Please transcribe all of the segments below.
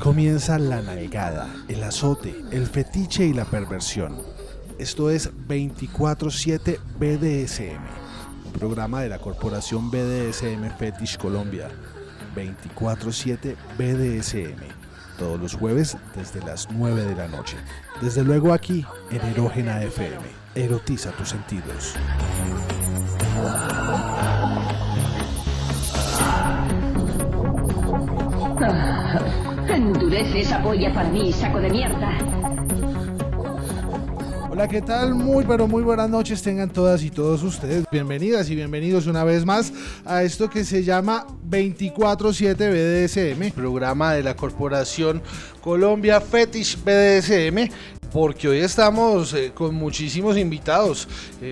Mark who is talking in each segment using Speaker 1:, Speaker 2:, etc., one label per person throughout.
Speaker 1: Comienza la nalgada, el azote, el fetiche y la perversión. Esto es 24/7 BDSM, un programa de la corporación BDSM Fetish Colombia. 24/7 BDSM, todos los jueves desde las 9 de la noche. Desde luego aquí en Erógena FM. Erotiza tus sentidos.
Speaker 2: Endurece esa polla para mí, saco de mierda.
Speaker 1: Hola, ¿qué tal? Muy buenas noches tengan todas y todos ustedes. Bienvenidas y bienvenidos una vez más a esto que se llama 24/7 BDSM, programa de la corporación Colombia Fetish BDSM. Porque hoy estamos con muchísimos invitados.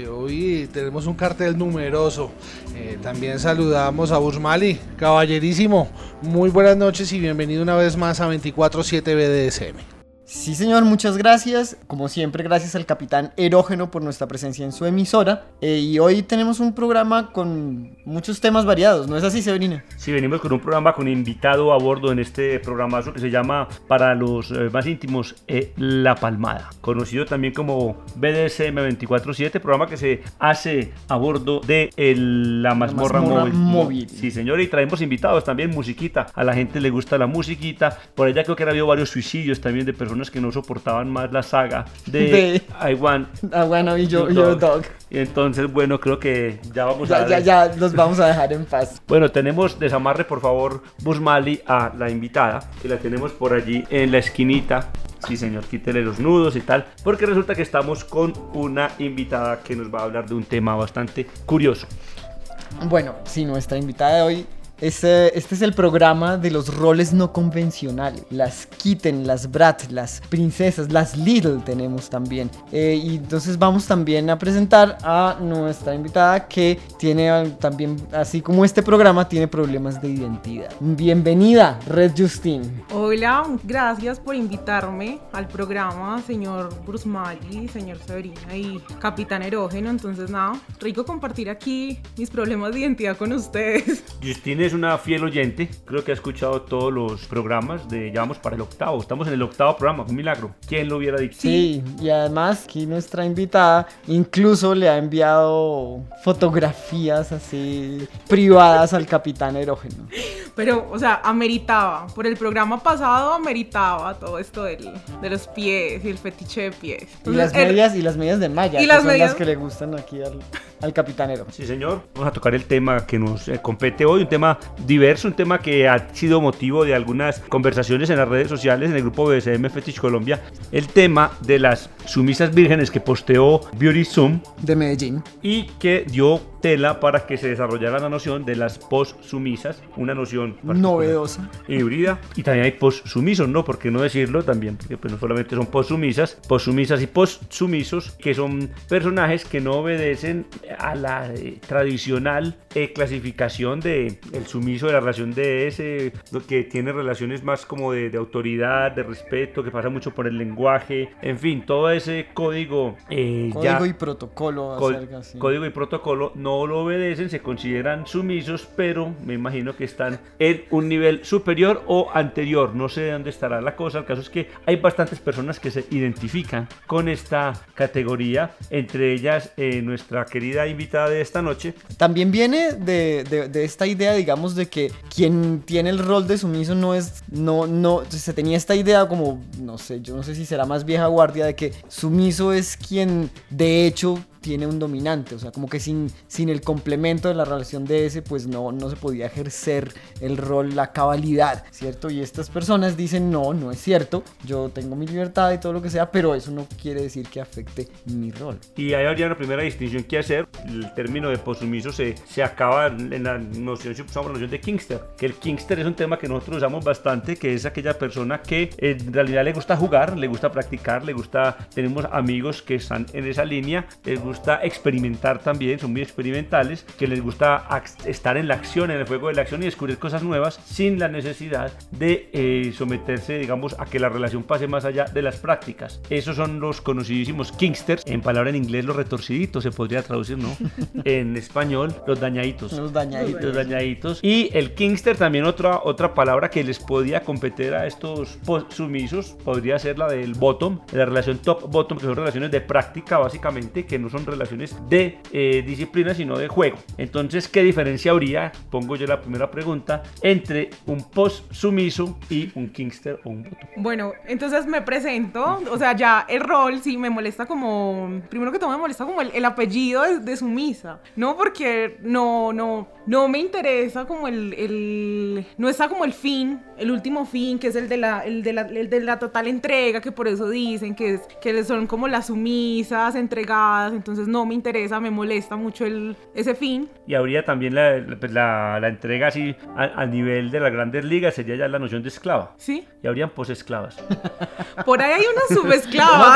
Speaker 1: Hoy tenemos un cartel numeroso. También saludamos a Busmali, caballerísimo. Muy buenas noches y bienvenido una vez más a 24/7 BDSM.
Speaker 3: Sí, señor, muchas gracias. Como siempre, gracias al Capitán Erógeno por nuestra presencia en su emisora. Y hoy tenemos un programa con muchos temas variados, ¿no es así, Severina?
Speaker 4: Sí, venimos con un programa con invitado a bordo en este programazo que se llama, para los más íntimos, La Palmada, conocido también como BDSM 24/7, programa que se hace a bordo de la mazmorra móvil. Sí, señor, y traemos invitados también, musiquita. A la gente le gusta la musiquita. Por allá creo que ha habido varios suicidios también de personas que no soportaban más la saga de I Wanna Be Your Dog. Y entonces, bueno, creo que ya vamos
Speaker 3: ya los vamos a dejar en paz.
Speaker 4: Bueno, tenemos, desamarre por favor, Busmali, a la invitada, que la tenemos por allí en la esquinita. Sí, señor, quítele los nudos y tal, porque resulta que estamos con una invitada que nos va a hablar de un tema bastante curioso.
Speaker 3: Bueno, sí, nuestra invitada de hoy, este es el programa de los roles no convencionales. Las kitten, las brat, las princesas, las little tenemos también. Y entonces vamos también a presentar a nuestra invitada que tiene también, así como este programa, tiene problemas de identidad. Bienvenida, Red Justine.
Speaker 5: Hola, gracias por invitarme al programa, señor Busmali, señor Severina y Capitán Erógeno. Entonces nada, rico compartir aquí mis problemas de identidad con ustedes.
Speaker 4: Justine es una fiel oyente, creo que ha escuchado todos los programas, ya vamos para el 8º, estamos en el 8º programa, un milagro, ¿quién lo hubiera dicho?
Speaker 3: Sí, y además aquí nuestra invitada incluso le ha enviado fotografías así privadas al Capitán Erógeno.
Speaker 5: Pero, o sea, ameritaba, por el programa pasado ameritaba todo esto de los pies y el fetiche de pies. Entonces,
Speaker 3: y las medias de malla, son las que le gustan aquí al Capitán Erógeno.
Speaker 4: Sí, señor, vamos a tocar el tema que nos compete hoy, un tema diverso, un tema que ha sido motivo de algunas conversaciones en las redes sociales, en el grupo BDSM Fetish Colombia, el tema de las sumisas vírgenes que posteó Beauty Zoom
Speaker 3: de Medellín
Speaker 4: y que dio tela para que se desarrollara la noción de las post-sumisas, una noción
Speaker 3: novedosa,
Speaker 4: híbrida, y también hay post-sumisos, ¿no? ¿Por qué no decirlo también? Porque pues no solamente son post-sumisas y post-sumisos, que son personajes que no obedecen a la tradicional clasificación de el sumiso de la relación de ese, lo que tiene relaciones más como de autoridad, de respeto, que pasa mucho por el lenguaje, en fin, todo ese código
Speaker 3: y protocolo
Speaker 4: código y protocolo no lo obedecen, se consideran sumisos, pero me imagino que están en un nivel superior o anterior, no sé de dónde estará la cosa. El caso es que hay bastantes personas que se identifican con esta categoría, entre ellas nuestra querida invitada de esta noche.
Speaker 3: También viene de esta idea, digamos, de que quien tiene el rol de sumiso no se tenía esta idea como, no sé, yo no sé si será más vieja guardia, de que sumiso es quien de hecho tiene un dominante, o sea, como que sin el complemento de la relación de ese, pues no se podía ejercer el rol, la cabalidad, ¿cierto? Y estas personas dicen, no es cierto, yo tengo mi libertad y todo lo que sea, pero eso no quiere decir que afecte mi rol.
Speaker 4: Y ahí habría una primera distinción que hacer. El término de possumiso se acaba en la noción, si usamos la noción de kinkster, que el kinkster es un tema que nosotros usamos bastante, que es aquella persona que en realidad le gusta jugar, le gusta practicar, tenemos amigos que están en esa línea, les gusta experimentar también, son muy experimentales, que les gusta estar en la acción, en el juego de la acción y descubrir cosas nuevas sin la necesidad de someterse, digamos, a que la relación pase más allá de las prácticas. Esos son los conocidísimos kinksters, en palabra en inglés los retorciditos se podría traducir, ¿no? En español los dañaditos.
Speaker 3: Los dañaditos.
Speaker 4: Los dañaditos. Y el kinkster también otra palabra que les podía competir a estos sumisos podría ser la del bottom, de la relación top-bottom, que son relaciones de práctica básicamente, que no son relaciones de disciplina sino de juego. Entonces, ¿qué diferencia habría, pongo yo la primera pregunta, entre un post sumiso y un kinkster o un bottom?
Speaker 5: Bueno, entonces me presento, o sea, ya el rol sí me molesta como, primero que todo me molesta como el apellido de sumisa, ¿no? Porque no me interesa como no está como el fin, el último fin, que es el de la total entrega, que por eso dicen que son como las sumisas, entregadas, entonces no me interesa, me molesta mucho ese fin.
Speaker 4: Y habría también la entrega así a nivel de las grandes ligas, sería ya la noción de esclava.
Speaker 5: ¿Sí?
Speaker 4: Y habrían posesclavas.
Speaker 5: Por ahí hay unas subesclavas.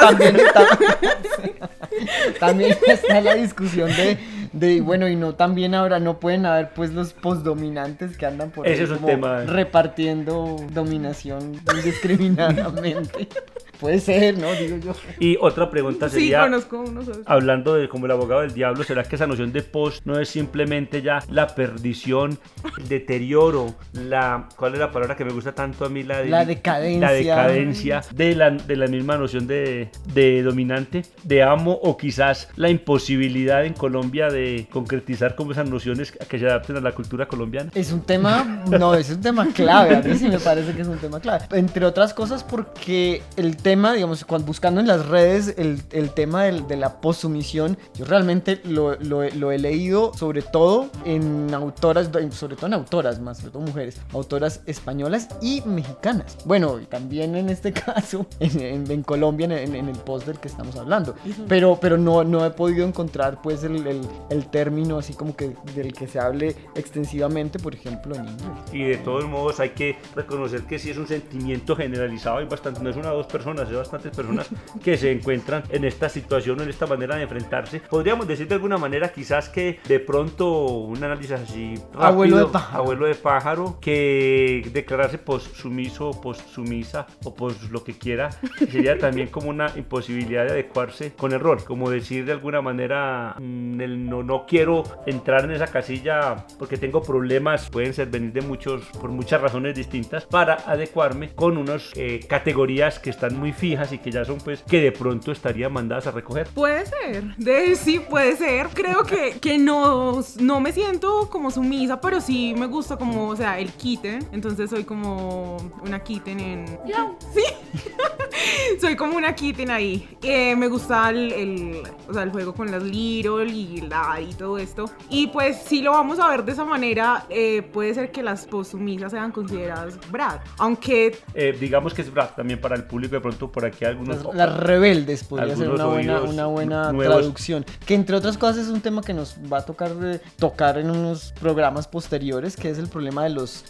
Speaker 3: También está la discusión de bueno, y no pueden haber pues los postdominantes que andan por ahí
Speaker 4: ese es un
Speaker 3: como
Speaker 4: tema
Speaker 3: repartiendo dominación indiscriminadamente. Puede ser, ¿no? Digo yo.
Speaker 4: Y otra pregunta sería,
Speaker 5: sí, conozco unos.
Speaker 4: hablando de como el abogado del diablo, ¿será que esa noción de post no es simplemente ya la perdición, el deterioro, ¿cuál es la palabra que me gusta tanto a mí? La
Speaker 3: decadencia.
Speaker 4: La decadencia de la misma noción de dominante, de amo, o quizás la imposibilidad en Colombia de concretizar como esas nociones que se adapten a la cultura colombiana?
Speaker 3: Es un tema clave, a mí sí me parece que es un tema clave. Entre otras cosas porque el tema, digamos, buscando en las redes el tema de la postsumisión, yo realmente lo he leído sobre todo en autoras, más sobre todo mujeres, autoras españolas y mexicanas. Bueno, y también en este caso, en Colombia, en el post del que estamos hablando. Pero no he podido encontrar pues el término así como que del que se hable extensivamente, por ejemplo, en inglés.
Speaker 4: Y de todos modos hay que reconocer que sí es un sentimiento generalizado, hay bastante, no es una o dos personas, hay bastantes personas que se encuentran en esta situación, en esta manera de enfrentarse. Podríamos decir de alguna manera quizás que de pronto un análisis así rápido, abuelo de pájaro, que declararse post-sumiso, post-sumisa o post lo que quiera, sería también como una imposibilidad de adecuarse con el rol, como decir de alguna manera no quiero entrar en esa casilla porque tengo problemas, pueden venir por muchas razones distintas, para adecuarme con unas categorías que están muy fijas y que ya son pues que de pronto estarían mandadas a recoger.
Speaker 5: Puede ser, sí puede ser. Creo que no me siento como sumisa, pero sí me gusta como, o sea, el kitten. Entonces soy como una kitten sí. Soy como una kitten ahí. Me gusta el juego con las Little y todo esto. Y pues si lo vamos a ver de esa manera, puede ser que las postsumisas sean consideradas Brad. Aunque
Speaker 4: digamos que es Brad también para el público, de pronto por aquí algunos...
Speaker 3: Las rebeldes podría ser una buena
Speaker 4: nuevos.
Speaker 3: traducción. Que entre otras cosas es un tema que nos va a tocar en unos programas posteriores, que es el problema de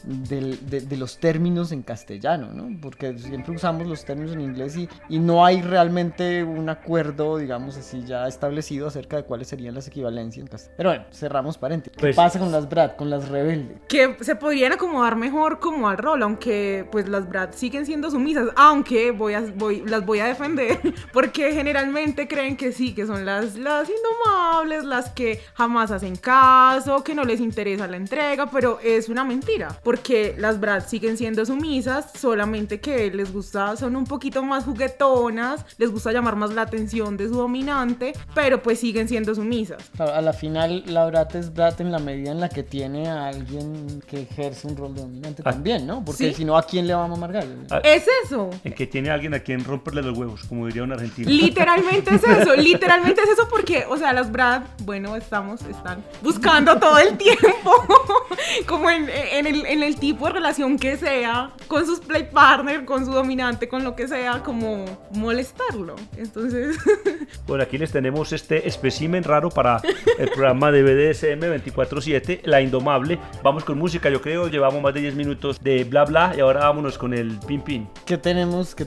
Speaker 3: los términos en castellano, ¿no? Porque siempre usamos los términos en inglés y no hay realmente un acuerdo, digamos así, ya establecido acerca de cuáles serían las equivalencias en castellano. Pero bueno, cerramos paréntesis. ¿Qué pasa con las Brad, con las rebeldes?
Speaker 5: Que se podrían acomodar mejor como al rol, aunque pues las Brad siguen siendo sumisas, aunque las voy a defender, porque generalmente creen que sí, que son las indomables, las que jamás hacen caso, que no les interesa la entrega, pero es una mentira, porque las Brad siguen siendo sumisas, solamente que les gusta, son un poquito más juguetonas, les gusta llamar más la atención de su dominante, pero pues siguen siendo sumisas.
Speaker 3: A la final, la Brad es Brad en la medida en la que tiene a alguien que ejerce un rol de dominante también, ¿no? Porque
Speaker 5: ¿sí?
Speaker 3: Si no, ¿a quién le va a mamar gallo?
Speaker 5: Es eso.
Speaker 4: En que tiene a alguien a quien romperle los huevos, como diría un argentino.
Speaker 5: Literalmente es eso porque, o sea, las Brad, bueno, están buscando todo el tiempo, como en el tipo de relación que sea, con sus play partner, con su dominante, con lo que sea, como molestarlo. Entonces...
Speaker 4: Por aquí les tenemos este espécimen raro para el programa de BDSM 24/7, La Indomable. Vamos con música, yo creo, llevamos más de 10 minutos de bla bla y ahora vámonos con el pin pin.
Speaker 3: ¿Qué tenemos para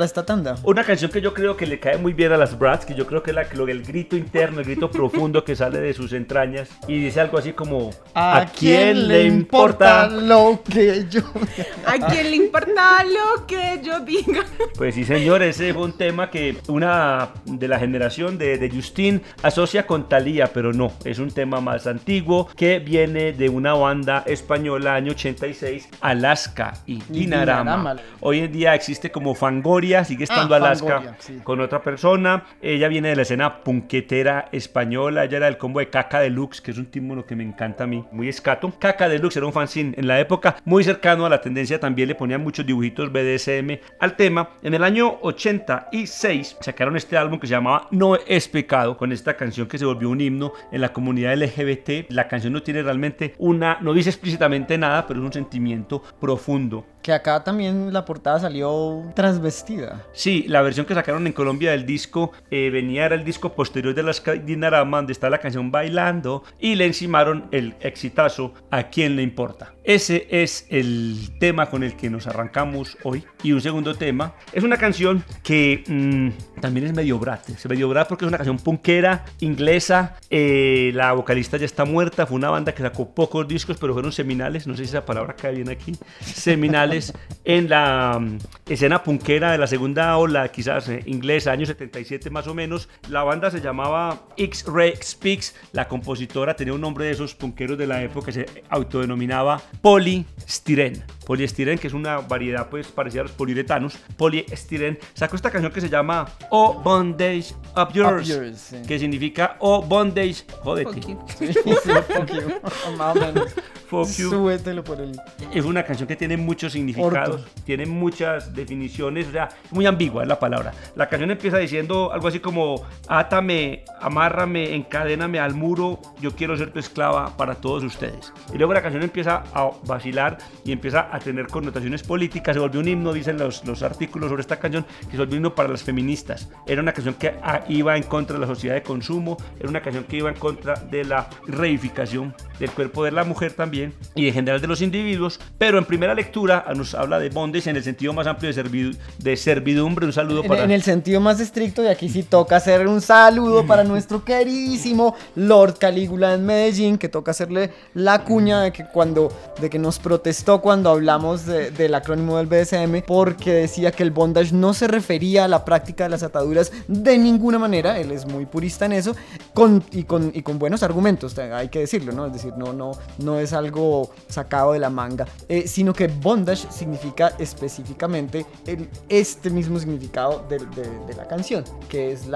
Speaker 3: para esta tanda?
Speaker 4: Una canción que yo creo que le cae muy bien a las Bratz, que yo creo que es el grito interno, el grito profundo que sale de sus entrañas y dice algo así como
Speaker 3: ¿A quién le importa lo que yo...
Speaker 5: ¿A quién le importa lo que yo diga?
Speaker 4: Pues sí, señor, ese fue un tema que una de la generación de Justin asocia con Thalía, pero no, es un tema más antiguo que viene de una banda española año 86, Alaska y Dinarama. Hoy en día existe como Fangoria, sigue estando Alaska
Speaker 3: Fangoria, sí.
Speaker 4: con otra persona. Ella viene de la escena punquetera española, ella era del combo de Caca Deluxe, que es un tímulo que me encanta a mí, muy escato. Caca Deluxe era un fanzine en la época muy cercano a la tendencia, también le ponían muchos dibujitos BDSM al tema. En el año 86 sacaron este álbum que se llamaba No es Pecado, con esta canción que se volvió un himno en la comunidad LGBT. La canción no tiene realmente no dice explícitamente nada, pero es un sentimiento profundo.
Speaker 3: Que acá también la portada salió transvestida.
Speaker 4: Sí, la versión que sacaron en Colombia del disco era el disco posterior de las Dinarama, donde está la canción Bailando, y le encimaron el exitazo ¿A quién le importa? Ese es el tema con el que nos arrancamos hoy. Y un segundo tema es una canción que también es medio brat porque es una canción punkera inglesa. La vocalista ya está muerta, fue una banda que sacó pocos discos, pero fueron seminales, no sé si esa palabra cae bien aquí, seminales en la escena punkera de la segunda ola, quizás inglesa, año 77 más o menos. La banda se llamaba X-Ray Speaks, la compositora tenía un nombre de esos punkeros de la época, se autodenominaba Polystyren, que es una variedad pues parecida a los poliuretanos. Polystyren sacó esta canción que se llama Oh Bondage Up Yours,
Speaker 3: sí.
Speaker 4: que significa Oh Bondage, jódete.
Speaker 3: Fuck you. Más o menos.
Speaker 4: Fuck you.
Speaker 3: Súbetelo por el...
Speaker 4: Es una canción que tiene muchos significados, tiene muchas definiciones, o sea, muy ambigua es la palabra. La canción empieza diciendo algo así como: átame, amárrame, encadéname al muro, yo quiero ser tu esclava para todos ustedes. Y luego la canción empieza a vacilar y empieza a tener connotaciones políticas, se volvió un himno, dicen los artículos sobre esta canción, que se volvió un himno para las feministas. Era una canción que iba en contra de la sociedad de consumo, era una canción que iba en contra de la reificación del cuerpo de la mujer también y en general de los individuos, pero en primera lectura nos habla de bondage en el sentido más amplio de servidumbre. Un saludo para...
Speaker 3: En el sentido más estricto, y aquí sí toca hacer un saludo para nuestro queridísimo Lord Calígula en Medellín, que toca hacerle la cuña de que nos protestó cuando hablamos del acrónimo del BDSM, porque decía que el bondage no se refería a la práctica de las ataduras de ninguna manera. Él es muy purista en eso, con buenos argumentos, hay que decirlo, ¿no? Es decir, no es algo sacado de la manga, sino que bondage significa específicamente este mismo significado de la canción, que es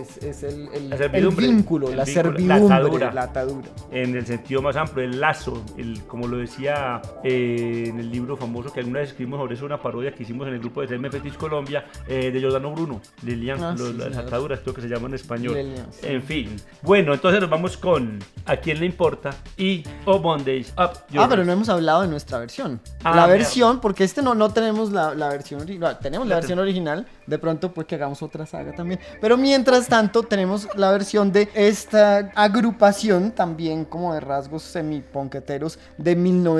Speaker 3: el vínculo, la servidumbre, la atadura.
Speaker 4: En el sentido más amplio, el lazo, como lo decía en el libro famoso que alguna vez escribimos sobre eso, una parodia que hicimos en el grupo de CM Fetish Colombia, de Giordano Bruno, Lilian, las ataduras, creo que se llama en español.
Speaker 3: Lilian, sí.
Speaker 4: En fin. Bueno, entonces nos vamos con ¿A quién le importa? Y Oh Bondage Up Yours.
Speaker 3: Pero no hemos hablado de nuestra versión. Porque no tenemos la versión original. Tenemos la versión original. De pronto, pues que hagamos otra saga también. Pero mientras tanto, tenemos la versión de esta agrupación, también como de rasgos semi-ponqueteros, de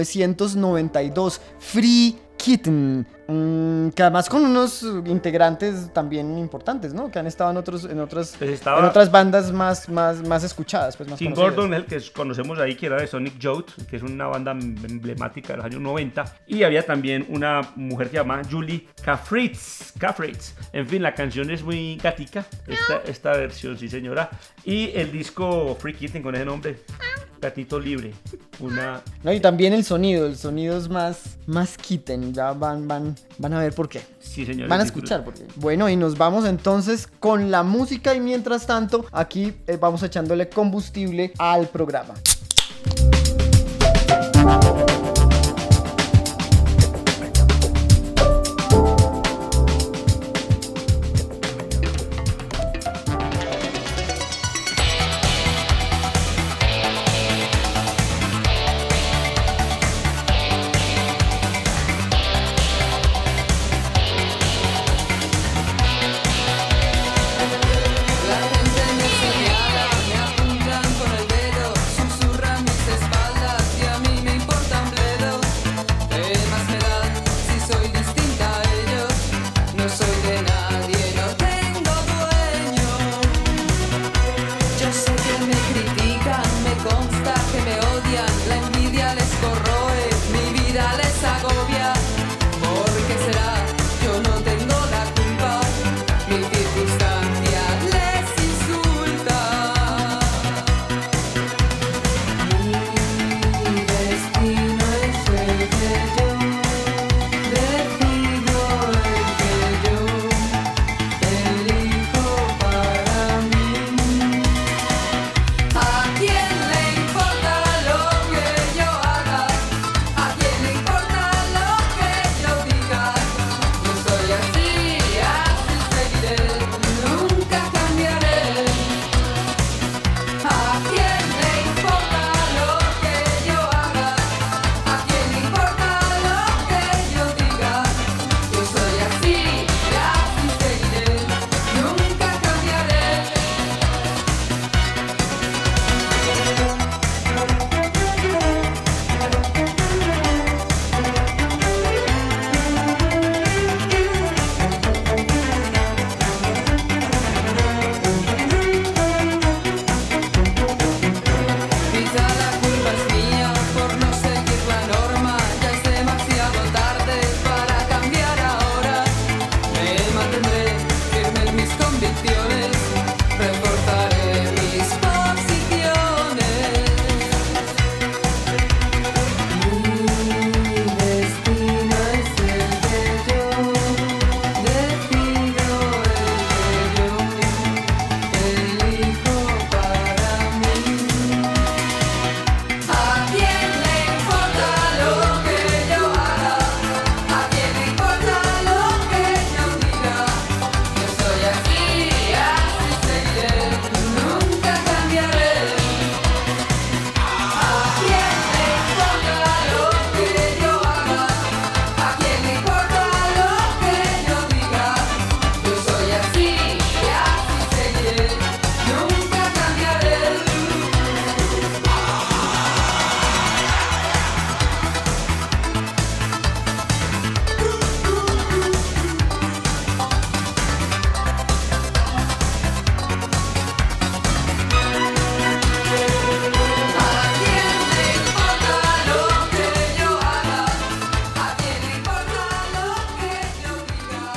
Speaker 3: 1992, Free Kitten, que además con unos integrantes también importantes, ¿no? Que han estado en otras bandas más escuchadas, pues más
Speaker 4: Tim
Speaker 3: conocidas.
Speaker 4: Gordon, el que conocemos ahí, que era de Sonic Youth, que es una banda emblemática de los años 90, y había también una mujer que se llama Julie Cafritz. En fin, la canción es muy gatica, esta versión, sí señora, y el disco Free Kitten con ese nombre, Gatito Libre,
Speaker 3: No, y también el sonido es más kitten, ya van a ver por qué.
Speaker 4: Sí, señor.
Speaker 3: Van a escuchar por qué. Bueno, y nos vamos entonces con la música, y mientras tanto aquí vamos echándole combustible al programa.
Speaker 6: La gente me señala, me apuntan con el dedo, susurran mis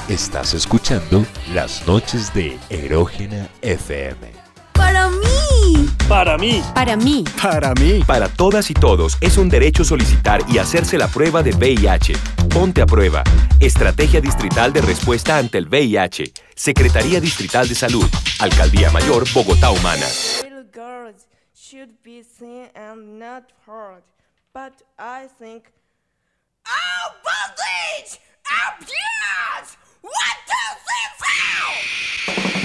Speaker 6: Estás escuchando Las Noches de Erógena FM.
Speaker 7: ¡Para mí!
Speaker 8: Para mí.
Speaker 7: Para mí.
Speaker 8: Para mí.
Speaker 9: Para todas y todos es un derecho solicitar y hacerse la prueba de VIH. Ponte a prueba. Estrategia Distrital de Respuesta ante el VIH. Secretaría Distrital de Salud. Alcaldía Mayor, Bogotá Humana.
Speaker 10: Little girls should be seen and not heard. But I think... Oh, bondage! Abuse! 1, 2, 3, 4!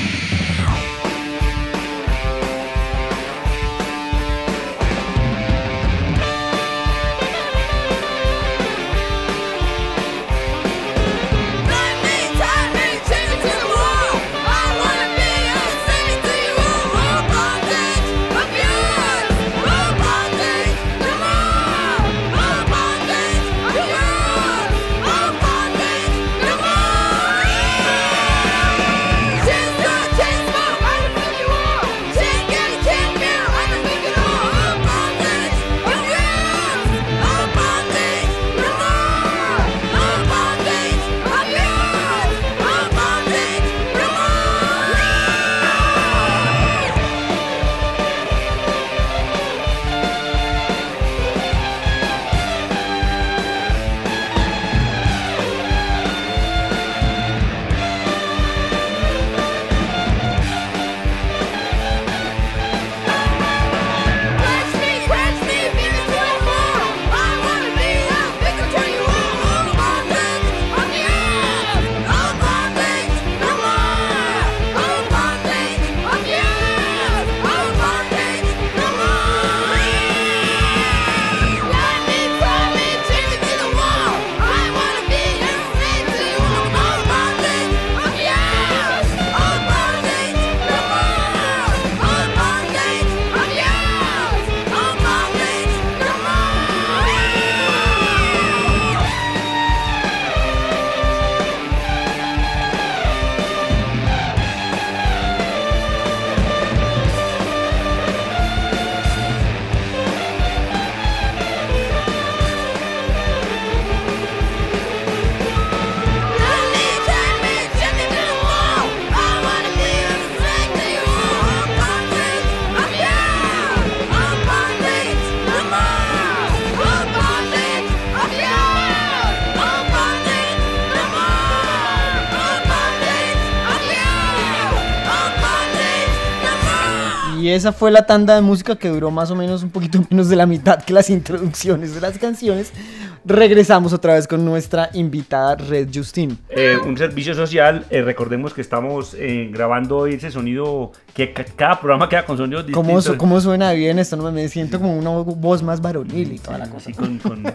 Speaker 3: Y esa fue la tanda de música que duró más o menos un poquito menos de la mitad que las introducciones de las canciones. Regresamos otra vez con nuestra invitada Red Justin.
Speaker 4: Un servicio social, recordemos que estamos grabando hoy ese sonido, que cada programa queda con sonidos distintos.
Speaker 3: ¿Cómo suena bien esto? No, me siento como una voz más varonil y toda la cosa.
Speaker 4: Sí,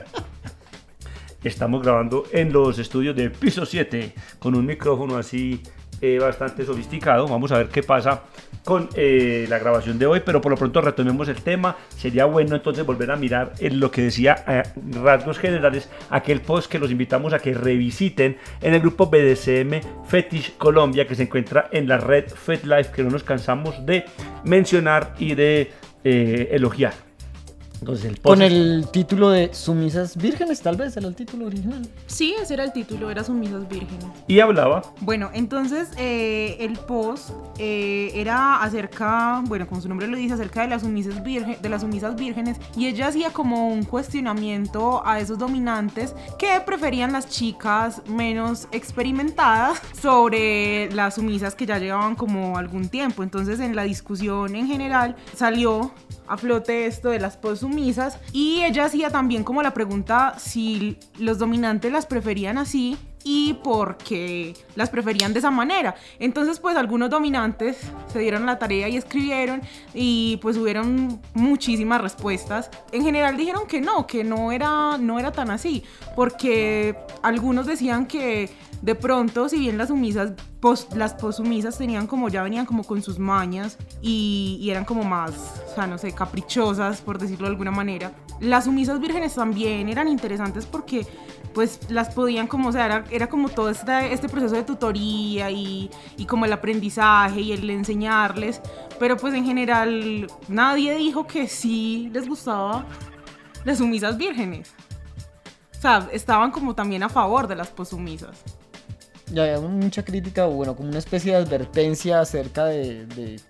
Speaker 4: estamos grabando en los estudios de Piso 7 con un micrófono así bastante sofisticado. Vamos a ver qué pasa con la grabación de hoy, pero por lo pronto retomemos el tema. Sería bueno entonces volver a mirar en lo que decía rasgos generales, aquel post que los invitamos a que revisiten en el grupo BDSM Fetish Colombia, que se encuentra en la red FetLife, que no nos cansamos de mencionar y de elogiar. Entonces, el post
Speaker 3: con el título de Sumisas Vírgenes, tal vez era el título original.
Speaker 5: Sí, ese era el título, era Sumisas Vírgenes.
Speaker 4: Y hablaba.
Speaker 5: Bueno, entonces el post era acerca, bueno, como su nombre lo dice, acerca de las sumisas vírgenes, y ella hacía como un cuestionamiento a esos dominantes que preferían las chicas menos experimentadas sobre las sumisas que ya llevaban como algún tiempo. Entonces, en la discusión en general salió a flote esto de las postsumisas, y ella hacía también como la pregunta si los dominantes las preferían así y por qué las preferían de esa manera. Entonces, pues algunos dominantes se dieron la tarea y escribieron, y pues hubieron muchísimas respuestas. En general dijeron que no era tan así, porque algunos decían que de pronto, si bien las postsumisas venían como con sus mañas y eran como más, o sea, no sé, caprichosas, por decirlo de alguna manera, las sumisas vírgenes también eran interesantes porque pues las podían como, o sea, era como todo este proceso de tutoría y como el aprendizaje y el enseñarles, pero pues en general nadie dijo que sí les gustaba las sumisas vírgenes. O sea, estaban como también a favor de las postsumisas.
Speaker 3: Y había mucha crítica, o bueno, como una especie de advertencia acerca de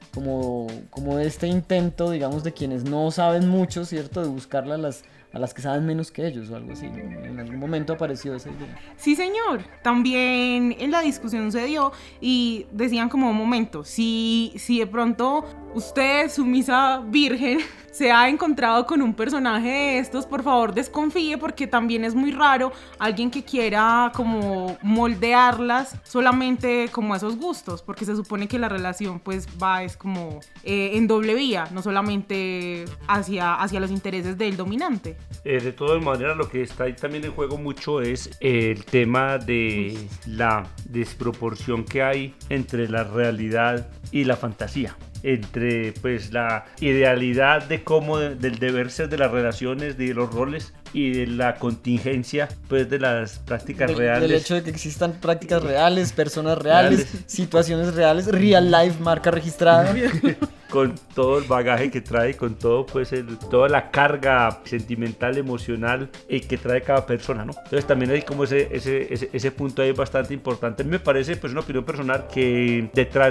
Speaker 3: como este intento, digamos, de quienes no saben mucho, ¿cierto? De buscarle a las que saben menos que ellos o algo así, ¿no? En algún momento apareció esa idea.
Speaker 5: Sí, señor. También en la discusión se dio y decían como un momento, si de pronto usted, sumisa virgen, se ha encontrado con un personaje de estos, por favor desconfíe, porque también es muy raro alguien que quiera como moldearlas solamente como a esos gustos, porque se supone que la relación pues es como en doble vía, no solamente hacia los intereses del dominante.
Speaker 4: De todas maneras, lo que está ahí también en juego mucho es el tema de la desproporción que hay entre la realidad y la fantasía, entre pues la idealidad de cómo del deber ser de las relaciones, de los roles, y de la contingencia pues de las prácticas reales.
Speaker 3: Del hecho de que existan prácticas reales, personas reales, situaciones reales, real life, marca registrada.
Speaker 4: Con todo el bagaje que trae, con todo pues toda la carga sentimental, emocional que trae cada persona, ¿no? Entonces también hay como ese punto ahí bastante importante. A mí me parece, pues, una opinión personal, que detrás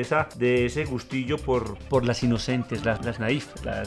Speaker 4: de ese gustillo por las inocentes, las naif,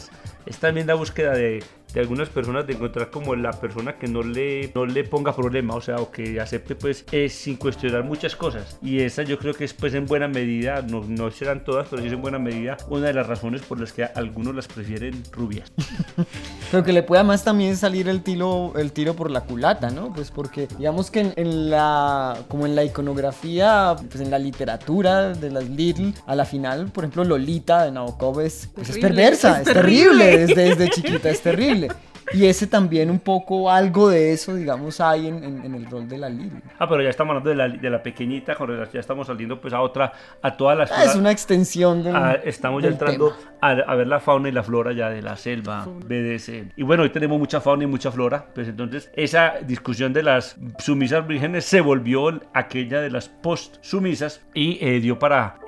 Speaker 4: es también la búsqueda de algunas personas de encontrar como la persona que no le ponga problema, o sea, o que acepte pues sin cuestionar muchas cosas. Y esa yo creo que es pues en buena medida, no serán todas, pero sí es en buena medida una de las razones por las que algunos las prefieren rubias.
Speaker 3: Pero que le pueda más también salir el tiro por la culata, ¿no? Pues porque digamos que como en la iconografía, pues en la literatura de las Little, a la final, por ejemplo, Lolita de Nabokov es perversa, es terrible, desde chiquita es terrible. Y ese también un poco algo de eso, digamos, hay en el rol de la Lily.
Speaker 4: Pero ya estamos hablando de la pequeñita, ya estamos saliendo pues a todas las
Speaker 3: es una extensión
Speaker 4: estamos ya entrando a ver la fauna y la flora ya de la selva BDSM. Y bueno, hoy tenemos mucha fauna y mucha flora, pues entonces esa discusión de las sumisas vírgenes se volvió aquella de las post-sumisas y dio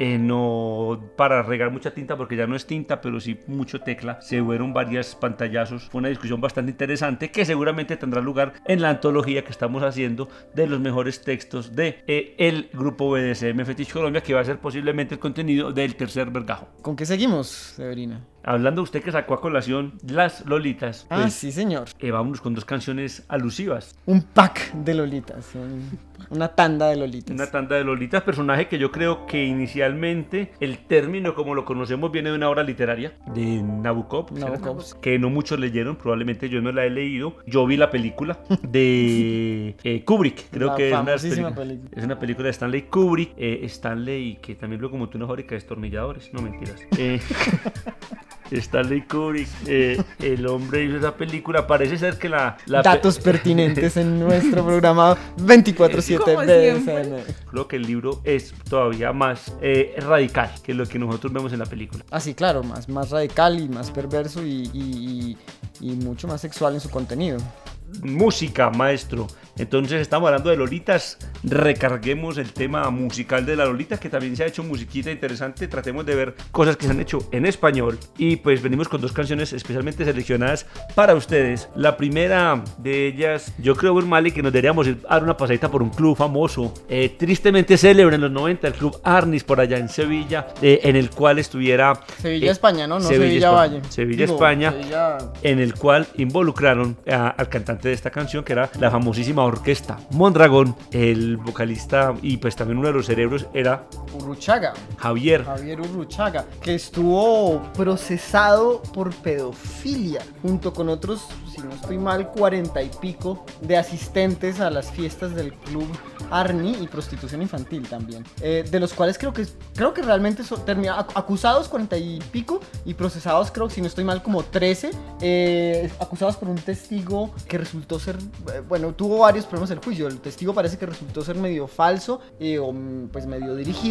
Speaker 4: no para regar mucha tinta, porque ya no es tinta, pero sí mucho tecla. Se fueron varias pantallazos, fue una discusión bastante interesante que seguramente tendrá lugar en la antología que estamos haciendo de los mejores textos de el grupo BDSM Fetish Colombia, que va a ser posiblemente el contenido del tercer vergajo.
Speaker 3: ¿Con qué seguimos, Severina?
Speaker 4: Hablando usted que sacó a colación las Lolitas. Pues,
Speaker 3: sí, señor.
Speaker 4: Vámonos con dos canciones alusivas.
Speaker 3: Un pack de Lolitas. Una tanda de Lolitas.
Speaker 4: Una tanda de Lolitas, personaje que yo creo que inicialmente el término como lo conocemos viene de una obra literaria de Nabokov. Que no muchos leyeron, probablemente yo no la he leído. Yo vi la película de Kubrick. Creo que es una película de Stanley Kubrick. Stanley, que también lo montó una fábrica de destornilladores. No, mentiras. Stanley Kubrick, el hombre hizo esa película. Parece ser que
Speaker 3: datos pertinentes en nuestro programa 24/7 BDSM.
Speaker 4: Creo que el libro es todavía más radical que lo que nosotros vemos en la película.
Speaker 3: Sí, claro, más radical y más perverso y mucho más sexual en su contenido.
Speaker 4: Música, maestro. Entonces estamos hablando de Lolitas. Recarguemos el tema musical de la Lolita, que también se ha hecho musiquita interesante. Tratemos de ver cosas que se han hecho en español. Y pues venimos con dos canciones especialmente seleccionadas para ustedes. La primera de ellas, yo creo, Burmali, que nos deberíamos ir a dar una pasadita por un club famoso, tristemente célebre en los 90, el Club Arnis, por allá en Sevilla, en el cual estuviera
Speaker 3: Sevilla, España, ¿no? Sevilla Valle.
Speaker 4: Sevilla, España, en el cual involucraron al cantante de esta canción, que era la famosísima orquesta Mondragón. El vocalista y pues también uno de los cerebros era
Speaker 3: Urruchaga,
Speaker 4: Javier
Speaker 3: Urruchaga, que estuvo procesado por pedofilia junto con otros, si no estoy mal, 40 y pico de asistentes a las fiestas del Club Arni, y prostitución infantil también, de los cuales creo que realmente terminaron acusados 40 y pico y procesados, creo, si no estoy mal, como 13, acusados por un testigo que resultó ser, tuvo varios problemas el juicio. El testigo parece que resultó ser medio falso, o pues medio dirigido,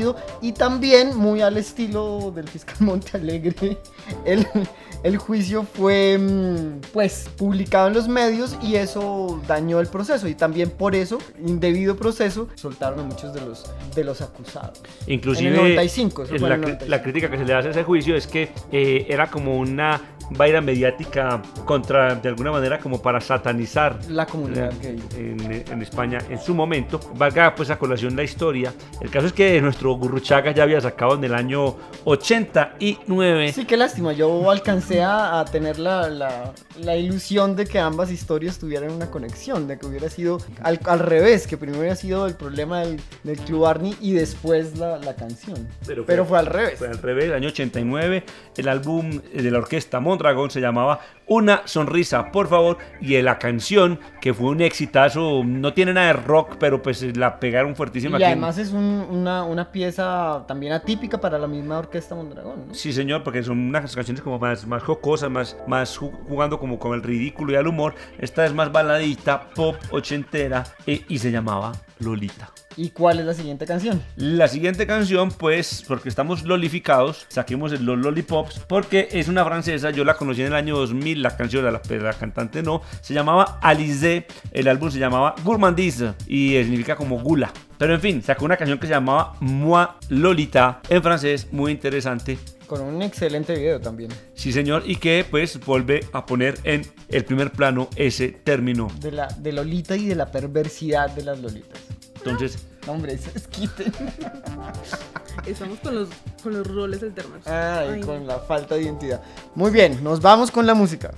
Speaker 3: sentido. Y también, muy al estilo del fiscal Montealegre, el juicio fue pues publicado en los medios y eso dañó el proceso. Y también por eso, indebido proceso, soltaron a muchos de los acusados.
Speaker 4: Inclusive
Speaker 3: en el 95, eso fue en el 95.
Speaker 4: La crítica que se le hace a ese juicio es que era como una vaina mediática contra, de alguna manera, como para satanizar
Speaker 3: la comunidad gay
Speaker 4: en España en su momento. Valga pues a colación la historia. El caso es que nuestro Gurruchaga ya había sacado en el año 89.
Speaker 3: Sí, qué lástima, yo alcancé a tener la ilusión de que ambas historias tuvieran una conexión, de que hubiera sido al revés, que primero hubiera sido el problema del Club Barney y después la canción. Pero fue al revés.
Speaker 4: Fue al revés, el año 89, el álbum de la orquesta Mondragón se llamaba Una sonrisa, por favor, y la canción, que fue un exitazo, no tiene nada de rock, pero pues la pegaron fuertísima.
Speaker 3: Y además es una pieza también atípica para la misma orquesta Mondragón, ¿no?
Speaker 4: Sí, señor, porque son unas canciones como más jocosas, más jugando como con el ridículo y el humor. Esta es más baladita, pop ochentera, y se llamaba Lolita.
Speaker 3: ¿Y cuál es la siguiente canción?
Speaker 4: La siguiente canción, pues, porque estamos lolificados, saquemos los lollipops, porque es una francesa, yo la conocí en el año 2000, la canción, la cantante no, se llamaba Alizé, el álbum se llamaba Gourmandise, y significa como gula. Pero en fin, sacó una canción que se llamaba Moi Lolita, en francés, muy interesante.
Speaker 3: Con un excelente video también.
Speaker 4: Sí, señor, y que pues vuelve a poner en el primer plano ese término.
Speaker 3: De Lolita y de la perversidad de las Lolitas.
Speaker 4: Entonces...
Speaker 3: No, hombre, se desquiten.
Speaker 5: Estamos con los roles alternos.
Speaker 3: Ay, con la falta de identidad. Muy bien, nos vamos con la música.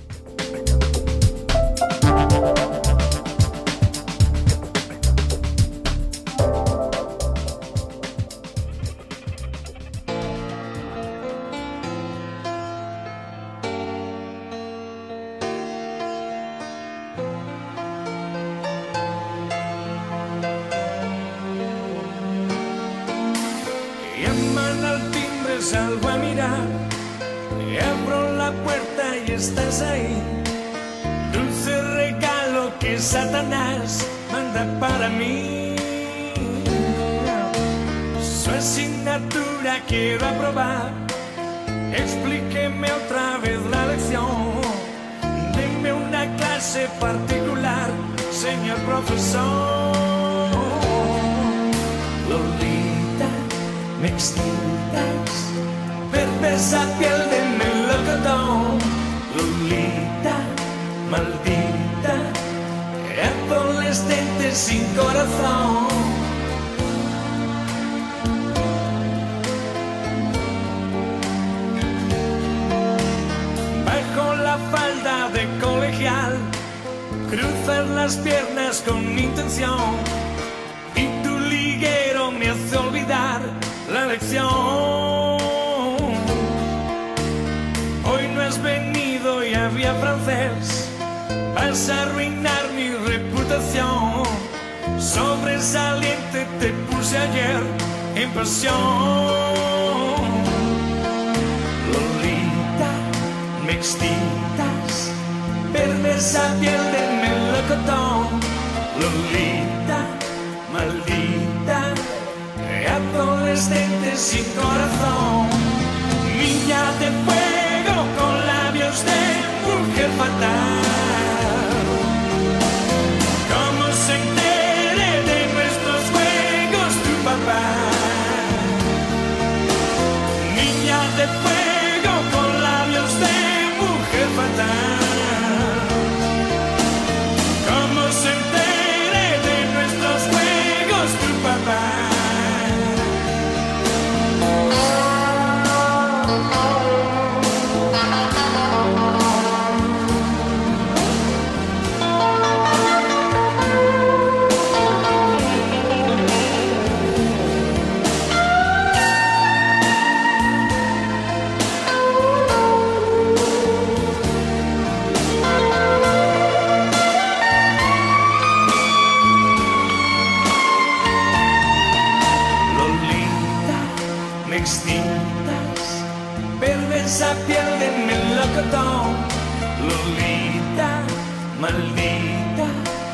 Speaker 8: Llaman al timbre, salgo a mirar, abro la puerta y estás ahí. Dulce regalo que Satanás manda para mí. Su asignatura quiero aprobar. Explíqueme otra vez la lección. Deme una clase particular, señor profesor. Lolita, me excitas, perversa piel de melocotón. Lolita, maldita, adolescente sin corazón. Bajo la falda de colegial, cruzar las piernas con intención, y tu liguero me hace olvidar la lección. Hoy no has venido y había francés, vas a arruinar mi reputación. Sobresaliente te puse ayer en pasión. Lolita, me excitas, perversa piel de melocotón. Lolita, maldita, adolescente sin corazón. Niña de fuego con labios de mujer fatal. ¿Cómo se entere de nuestros juegos tu papá? Niña de fuego con labios de mujer fatal. ¿Cómo se entere de nuestros juegos tu papá? Perversa piel de melocotón. Lolita, maldita,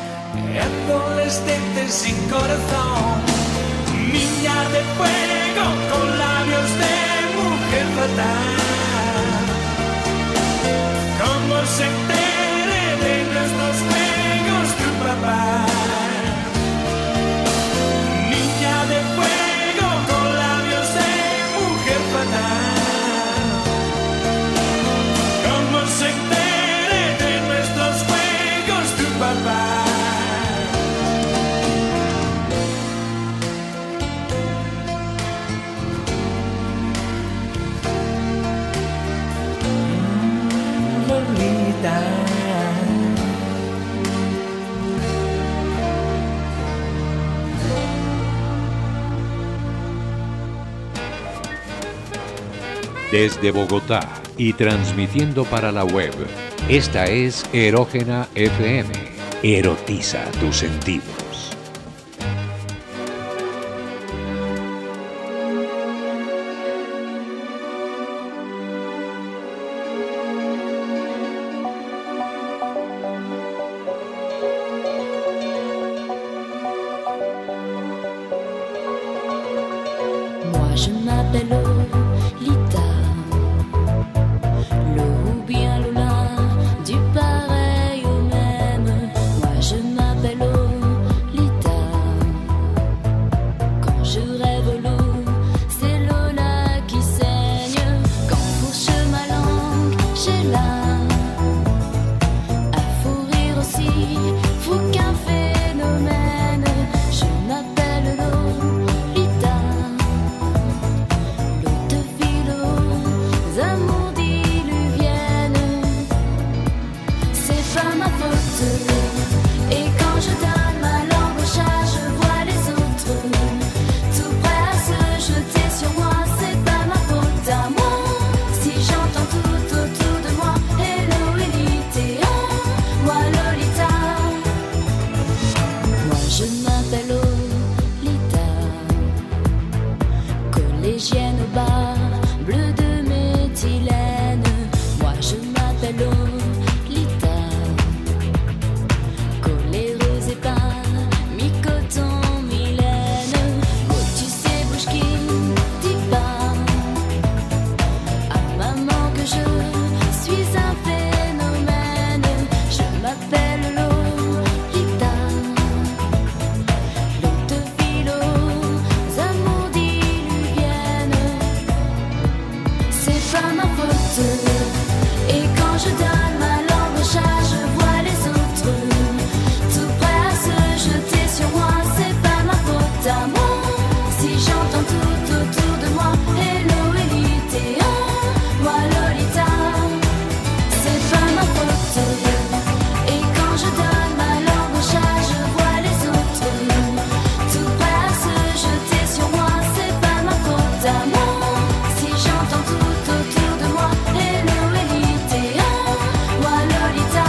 Speaker 8: adolescente sin corazón. Niña de fuego
Speaker 6: Desde Bogotá y transmitiendo para la web, esta es Erógena FM. Erotiza tus sentidos.
Speaker 11: Moi je m'appelle Lolita, Lo ou bien Lola, du pareil au même. Moi je m'appelle Lolita, quand je rêve l'eau, c'est Lola qui saigne. Quand fourche ma langue, j'ai là à fourrir aussi, fou qu'un phénomène. Je m'appelle Lolita. Amours diluviennes, c'est pas ma faute. Et quand je donne ma langue au chat, je vois les autres tout prêts à se jeter sur moi. C'est pas ma faute à moi si j'entends tout autour de moi hello élité, moi Lolita. Moi je m'appelle Lolita, collégienne au bar, bleu de méthylène. Moi je m'appelle Lolita, coléreuse et pas mi-coton, mi-laine. Oh tu sais bouge qui dit pas à maman que je suis un phénomène. Je m'appelle Lolita, l'eau de philo, amours diluviennes. C'est pas ma faute. Et quand je donne ma langue au chat, je vois les autres tout prêts à se jeter sur moi. C'est pas ma faute à moi si j'entends tout autour de moi hello élité, moi Lolita. C'est pas ma faute. Et quand je donne ma langue au chat, je vois les autres tout prêts à se jeter sur moi. C'est pas ma faute à moi si j'entends tout autour de moi hello élité, moi Lolita.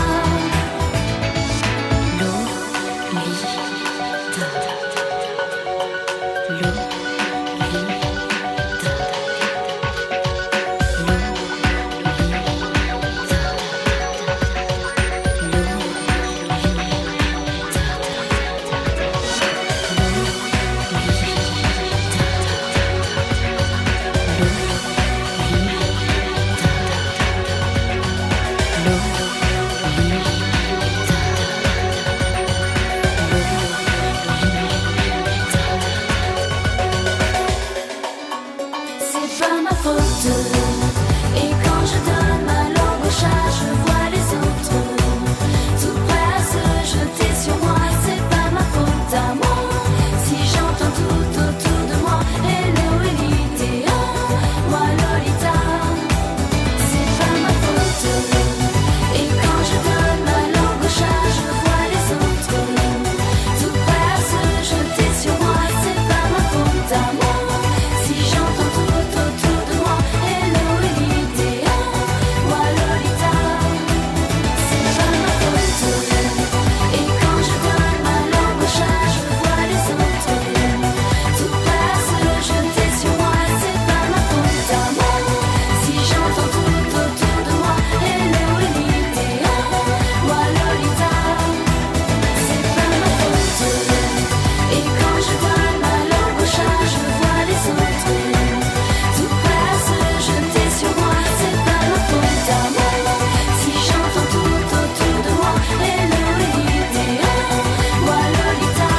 Speaker 11: C'est pas ma faute. Et quand je donne ma langue au chat, je vois les autres tout prêts à se jeter sur moi. C'est pas ma faute à moi si j'entends tout autour de moi hello élité, moi Lolita. C'est pas ma faute. Et quand je donne ma langue au chat, je vois les autres tout prêts à se jeter sur moi. C'est pas ma faute à moi si j'entends tout autour de moi hello élité, moi Lolita. C'est pas ma faute. Et quand je donne ma langue au chat, je vois les autres tout prêts à se jeter sur moi. C'est pas ma faute à moi si j'entends tout autour de moi hello élité, moi Lolita. C'est pas ma faute. Et quand je donne ma langue au chat, je vois les autres tout prêts à se jeter sur moi. C'est pas ma faute à moi si j'entends tout autour de moi hello élité, moi Lolita.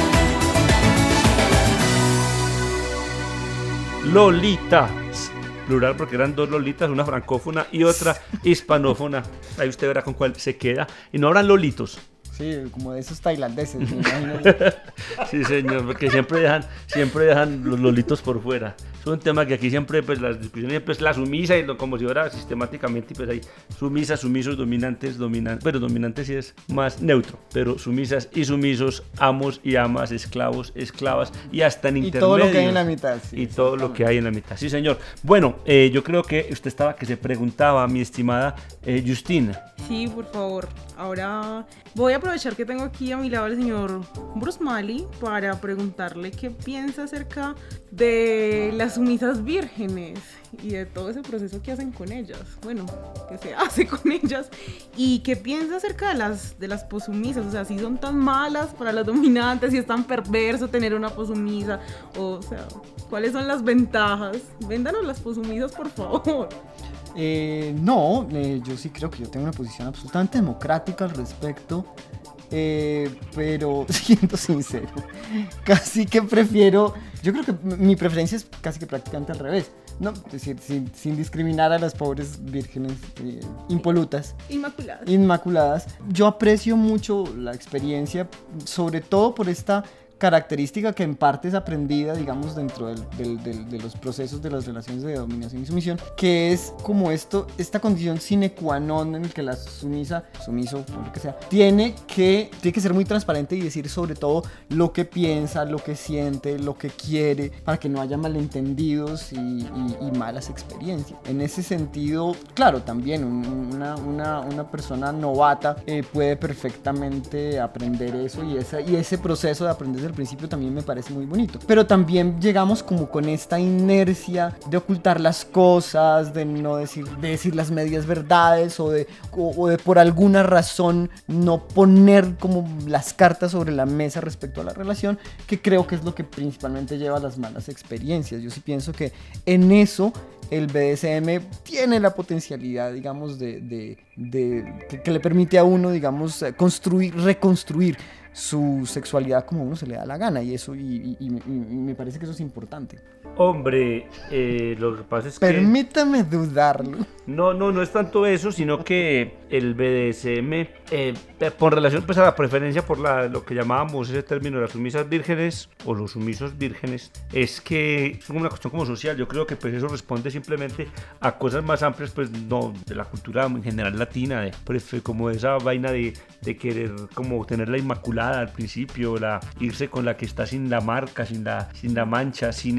Speaker 4: Lolita, plural porque eran dos Lolitas, una francófona y otra hispanófona. Ahí usted verá con cuál se queda. Y no habrán Lolitos.
Speaker 3: Sí, como de esos tailandeses, me imagino.
Speaker 4: Sí, señor, porque siempre dejan los lolitos por fuera. Es un tema que aquí siempre, pues, las discusiones siempre es la sumisa, y como si fuera sistemáticamente, pues hay sumisas, sumisos, dominantes, pero dominantes sí es más neutro, pero sumisas y sumisos, amos y amas, esclavos, esclavas, y hasta en intermedios.
Speaker 3: Y todo lo que hay en la mitad. Sí,
Speaker 4: y todo lo que hay en la mitad, sí, señor. Bueno, yo creo que usted que se preguntaba, mi estimada Justina.
Speaker 5: Sí, por favor. Ahora voy a aprovechar que tengo aquí a mi lado al señor Bruce Mali para preguntarle qué piensa acerca de las sumisas vírgenes y de todo ese proceso que hacen con ellas. Bueno, que se hace con ellas. Y qué piensa acerca de las posumisas. O sea, si son tan malas para las dominantes, si es tan perverso tener una posumisa. O sea, ¿cuáles son las ventajas? Véndanos las posumisas, por favor.
Speaker 3: No, yo sí creo que yo tengo una posición absolutamente democrática al respecto, pero siendo sincero, casi que prefiero, yo creo que mi preferencia es casi que prácticamente al revés, ¿no? Es decir, sin discriminar a las pobres vírgenes impolutas, inmaculadas. Yo aprecio mucho la experiencia, sobre todo por esta característica que en parte es aprendida, digamos, dentro de los procesos de las relaciones de dominación y sumisión, que es como esta condición sine qua non en el que la sumiso, o lo que sea, tiene que ser muy transparente y decir sobre todo lo que piensa, lo que siente, lo que quiere, para que no haya malentendidos y malas experiencias. En ese sentido, claro, también una persona novata puede perfectamente aprender eso, y ese proceso de aprender al principio también me parece muy bonito, pero también llegamos como con esta inercia de ocultar las cosas, de no decir las medias verdades, o de por alguna razón no poner como las cartas sobre la mesa respecto a la relación, que creo que es lo que principalmente lleva a las malas experiencias. Yo sí pienso que en eso el BDSM tiene la potencialidad, digamos, que le permite a uno, digamos, reconstruir su sexualidad como a uno se le da la gana, y eso y me parece que eso es importante.
Speaker 4: Hombre, lo que pasa es que...
Speaker 3: Permítame dudarlo.
Speaker 4: No es tanto eso, sino que el BDSM, por relación pues a la preferencia por lo que llamábamos ese término de las sumisas vírgenes o los sumisos vírgenes, es que es como una cuestión como social. Yo creo que pues eso responde simplemente a cosas más amplias, pues no de la cultura en general latina, como esa vaina de querer como tener la inmaculada al principio, irse con la que está sin la marca, sin la mancha, sin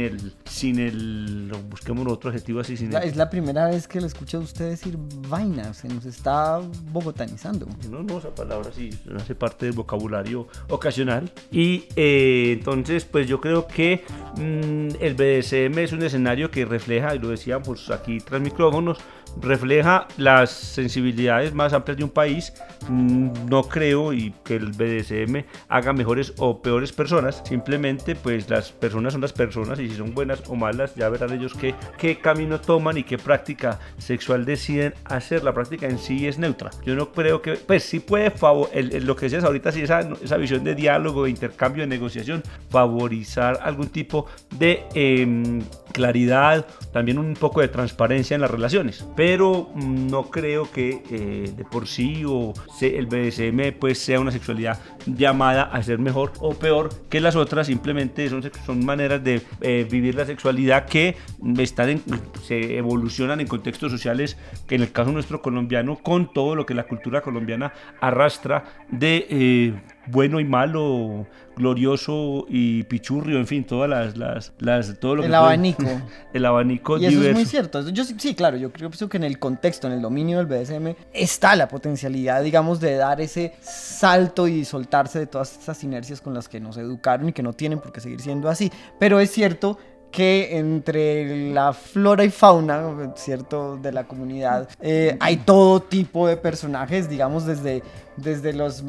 Speaker 4: el busquemos otro adjetivo así,
Speaker 3: es la primera vez que lo escucho a usted decir vaina, se nos está bogotanizando.
Speaker 4: No, esa palabra sí hace parte del vocabulario ocasional. Y entonces pues yo creo que el BDSM es un escenario que refleja, y lo decíamos aquí tras micrófonos, refleja las sensibilidades más amplias de un país. No creo que el BDSM haga mejores o peores personas, simplemente pues las personas son las personas, y si son buenas o malas ya verán ellos qué camino toman y qué práctica sexual deciden hacer. La práctica en sí es neutra. Yo no creo que, pues sí puede lo que decías ahorita, sí, esa visión de diálogo, de intercambio, de negociación, favorizar algún tipo de claridad, también un poco de transparencia en las relaciones, pero no creo que de por sí el BDSM pues sea una sexualidad llamada a ser mejor o peor que las otras. Simplemente son maneras de vivir la sexualidad que se evolucionan en contextos sociales, que en el caso nuestro colombiano, con todo lo que la cultura colombiana arrastra de bueno y malo, glorioso y pichurrio, en fin, todas todo lo que el abanico
Speaker 3: y eso
Speaker 4: diverso.
Speaker 3: Es muy cierto. Sí, claro, yo creo que en el contexto, en el dominio del BDSM está la potencialidad, digamos, de dar ese salto y soltarse de todas esas inercias con las que nos educaron y que no tienen por qué seguir siendo así. Pero es cierto que entre la flora y fauna, ¿cierto?, de la comunidad, hay todo tipo de personajes, digamos, desde las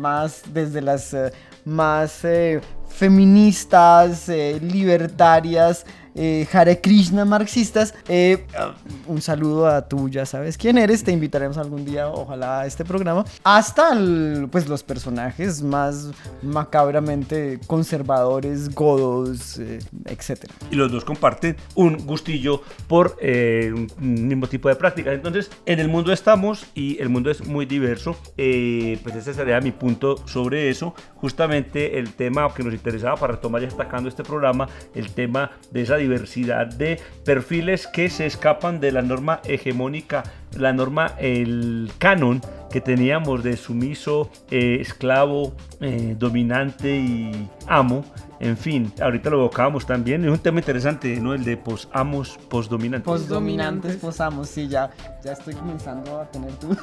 Speaker 3: más feministas, libertarias, Hare Krishna marxistas. Un saludo a tú, ya sabes quién eres. Te invitaremos algún día, ojalá, a este programa. Hasta pues los personajes más macabramente conservadores, godos, etc.
Speaker 4: Y los dos comparten un gustillo por un mismo tipo de prácticas. Entonces, en el mundo estamos y el mundo es muy diverso. Pues ese sería mi punto sobre eso. Justamente el tema que nos interesaba para tomar y destacando este programa, el tema de esa diversidad de perfiles que se escapan de la norma hegemónica, la norma, el canon que teníamos de sumiso, esclavo, dominante y amo. En fin, ahorita lo evocábamos también. Es un tema interesante, ¿no? El de posamos, posdominantes.
Speaker 3: Posdominantes, posamos, sí, ya estoy comenzando a tener tú.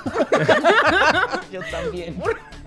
Speaker 3: Yo también.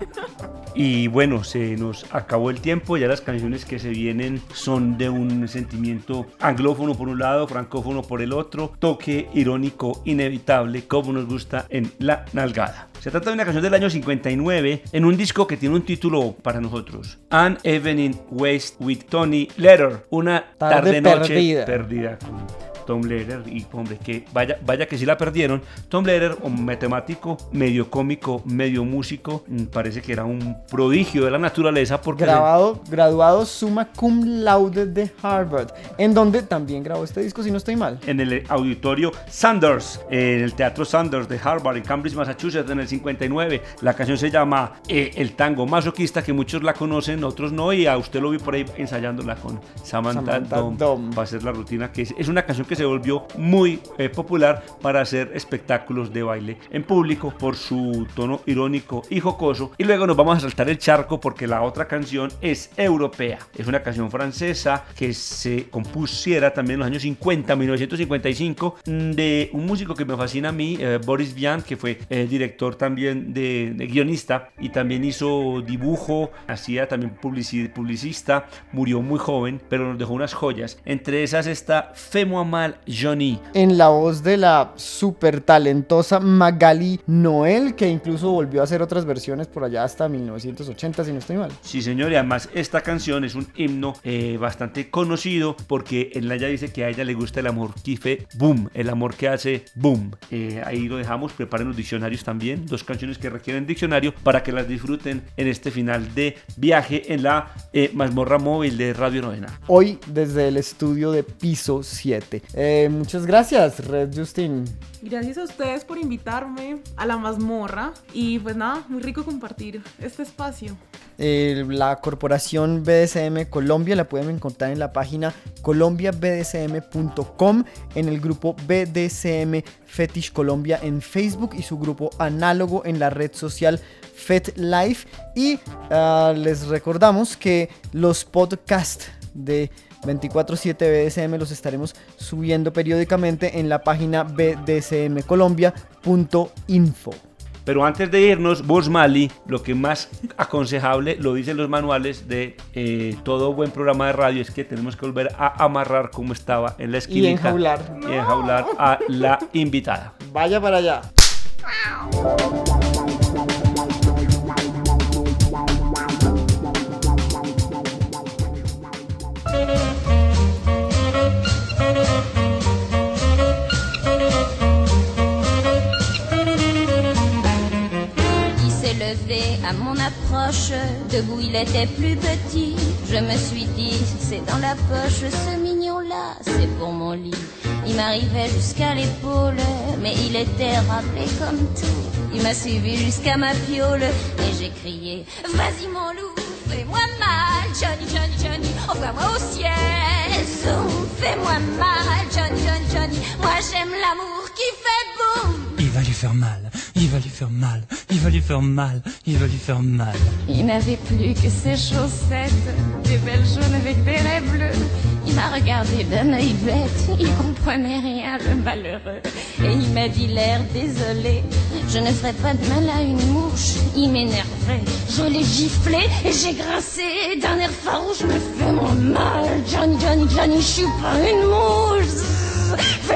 Speaker 4: Y bueno, se nos acabó el tiempo. Ya las canciones que se vienen son de un sentimiento anglófono por un lado, francófono por el otro, toque irónico inevitable, como nos gusta en La Nalgada. Se trata de una canción del año 59 en un disco que tiene un título para nosotros: An Evening Waste with Tony Lehrer, una tarde-noche perdida con Tom Lehrer. Y hombre, que vaya que sí la perdieron. Tom Lehrer, un matemático, medio cómico, medio músico, parece que era un prodigio de la naturaleza porque
Speaker 3: graduado summa cum laude de Harvard, en donde también grabó este disco, si no estoy mal.
Speaker 4: En el auditorio Sanders, en el Teatro Sanders de Harvard, en Cambridge, Massachusetts, en el 59. La canción se llama El Tango Masoquista, que muchos la conocen, otros no, y a usted lo vi por ahí ensayándola con Samantha Dom. Va a ser la rutina, que es una canción que se volvió muy popular para hacer espectáculos de baile en público por su tono irónico y jocoso. Y luego nos vamos a saltar el charco porque la otra canción es europea. Es una canción francesa que se compusiera también en los años 50, 1955, de un músico que me fascina a mí, Boris Vian, que fue director también de guionista, y también hizo dibujo, hacía también publicista, murió muy joven, pero nos dejó unas joyas. Entre esas está Fais-moi mal, Johnny,
Speaker 3: en la voz de la súper talentosa Magali Noel, que incluso volvió a hacer otras versiones por allá hasta 1980, si no estoy mal.
Speaker 4: Sí, señor, y además esta canción es un himno bastante conocido porque en ella dice que a ella le gusta el amor que hace boom, el amor que hace boom. Ahí lo dejamos, preparen los diccionarios también, dos canciones que requieren diccionario para que las disfruten en este final de viaje en la mazmorra móvil de Radio Novena.
Speaker 3: Hoy desde el estudio de Piso 7. Muchas gracias, Red Justin.
Speaker 5: Gracias a ustedes por invitarme a la mazmorra y pues nada, muy rico compartir este espacio.
Speaker 3: La corporación BDSM Colombia la pueden encontrar en la página colombiabdsm.com, en el grupo BDSM Fetish Colombia en Facebook y su grupo análogo en la red social FetLife. Y les recordamos que los podcasts de 24/7 BDSM los estaremos subiendo periódicamente en la página bdsmcolombia.info.
Speaker 4: Pero antes de irnos, Boss Mali, lo que más aconsejable, lo dicen los manuales de todo buen programa de radio, es que tenemos que volver a amarrar como estaba en la esquinita.
Speaker 3: Y enjaular.
Speaker 4: Y enjaular a la invitada.
Speaker 3: Vaya para allá.
Speaker 11: À mon approche, debout il était plus petit. Je me suis dit, c'est dans la poche, ce mignon-là, c'est pour mon lit. Il m'arrivait jusqu'à l'épaule, mais il était râpé comme tout. Il m'a suivi jusqu'à ma piole, et j'ai crié, vas-y mon loup, fais-moi mal, Johnny, Johnny, Johnny, envoie-moi au ciel. Zoom, fais-moi mal, Johnny, Johnny, Johnny, moi j'aime l'amour qui fait boum.
Speaker 12: Il va lui faire mal, il va lui faire mal, il va lui faire mal, il va lui faire mal.
Speaker 11: Il n'avait plus que ses chaussettes, des belles jaunes avec des raies bleues. Il m'a regardé d'un œil bête, il comprenait rien, le malheureux. Et il m'a dit l'air désolé, je ne ferai pas de mal à une mouche. Il m'énervait, je l'ai giflé et j'ai grincé d'un air farouche. Me fais-moi mal, Johnny, Johnny, Johnny, je suis pas une mouche. Fais-moi mal.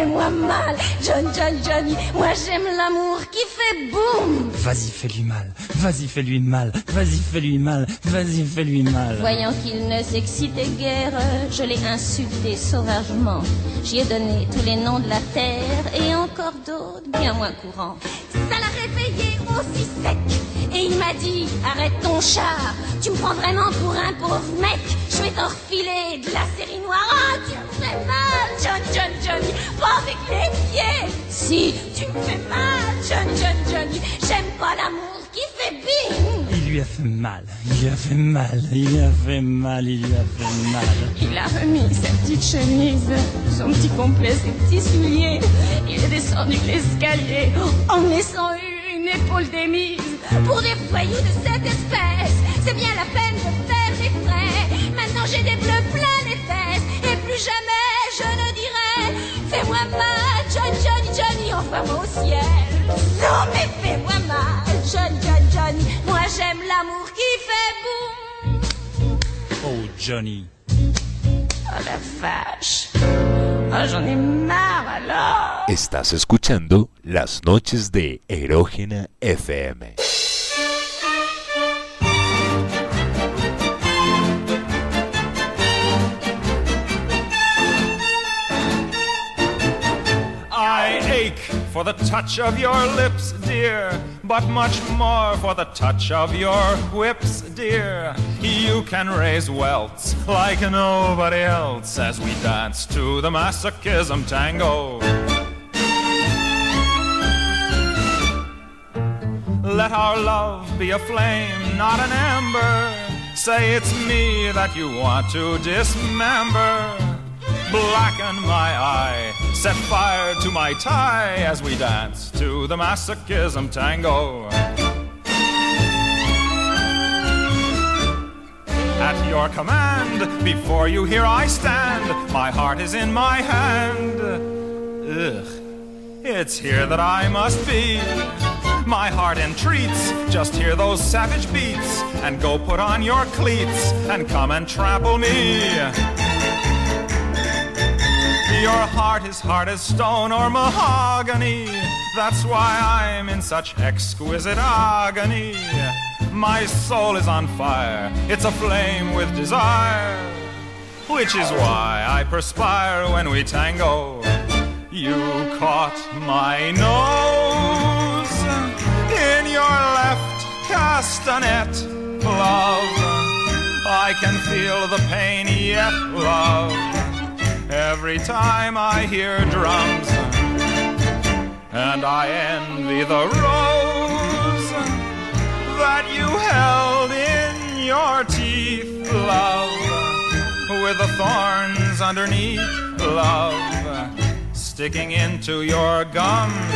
Speaker 11: mal. Johnny, moi j'aime l'amour qui fait boum.
Speaker 12: Vas-y, fais-lui mal. Vas-y, fais-lui mal. Vas-y, fais-lui mal. Vas-y, fais-lui mal.
Speaker 11: Voyant qu'il ne s'excitait guère, je l'ai insulté sauvagement. J'y ai donné tous les noms de la terre et encore d'autres bien moins courants. Ça l'a réveillé aussi sec. Et il m'a dit, arrête ton char, tu me prends vraiment pour un pauvre mec. Je vais t'en refiler de la série noire. Oh, tu me fais mal, Johnny, pas avec les pieds. Si, tu me fais mal, Johnny, j'aime pas l'amour qui fait bing.
Speaker 12: Il lui a fait mal. Il lui a fait mal. Il lui a fait mal. Il lui a fait mal.
Speaker 11: Il a remis sa petite chemise, son petit complet, ses petits souliers. Il est descendu l'escalier en me laissant une épaule démise. Pour des voyous de cette espèce, c'est bien la peine de faire des frais. Maintenant j'ai des bleus plein les fesses, et plus jamais je ne dirai fais-moi mal, Johnny, envoie-moi au ciel. Non mais fais-moi mal, Johnny, moi j'aime l'amour qui fait boum.
Speaker 12: Oh, Johnny.
Speaker 11: Oh la vache. Oh, j'en ai marre alors.
Speaker 6: Estás escuchando Las Noches de Erógena FM.
Speaker 13: I ache for the touch of your lips, dear, but much more for the touch of your whips, dear. You can raise welts like nobody else as we dance to the masochism tango. Let our love be a flame, not an ember. Say it's me that you want to dismember. Blacken my eye, set fire to my tie as we dance to the masochism tango. At your command, before you here I stand. My heart is in my hand. Ugh, it's here that I must be. My heart entreats, just hear those savage beats, and go put on your cleats, and come and trample me. Your heart is hard as stone or mahogany. That's why I'm in such exquisite agony. My soul is on fire, it's aflame with desire, which is why I perspire when we tango. You caught my nose in your left castanet, love. I can feel the pain yet, love, every time I hear drums. And I envy the rose that you held in your teeth, love, with the thorns underneath, love, sticking into your gums.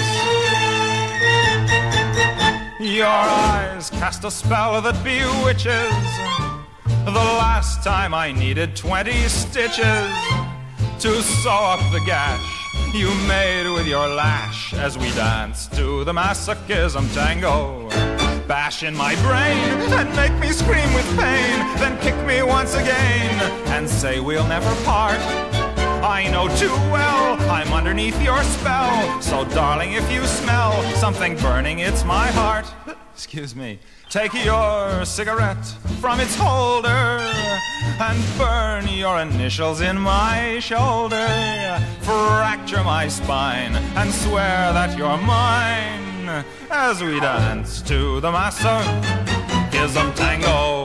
Speaker 13: Your eyes cast a spell that bewitches. The last time I needed 20 stitches to sew up the gash you made with your lash as we dance to the masochism tango. Bash in my brain and make me scream with pain, then kick me once again and say we'll never part. I know too well I'm underneath your spell, so darling, if you smell something burning, it's my heart. Excuse me. Take your cigarette from its holder and burn your initials in my shoulder. Fracture my spine and swear that you're mine as we dance to the masochism tango.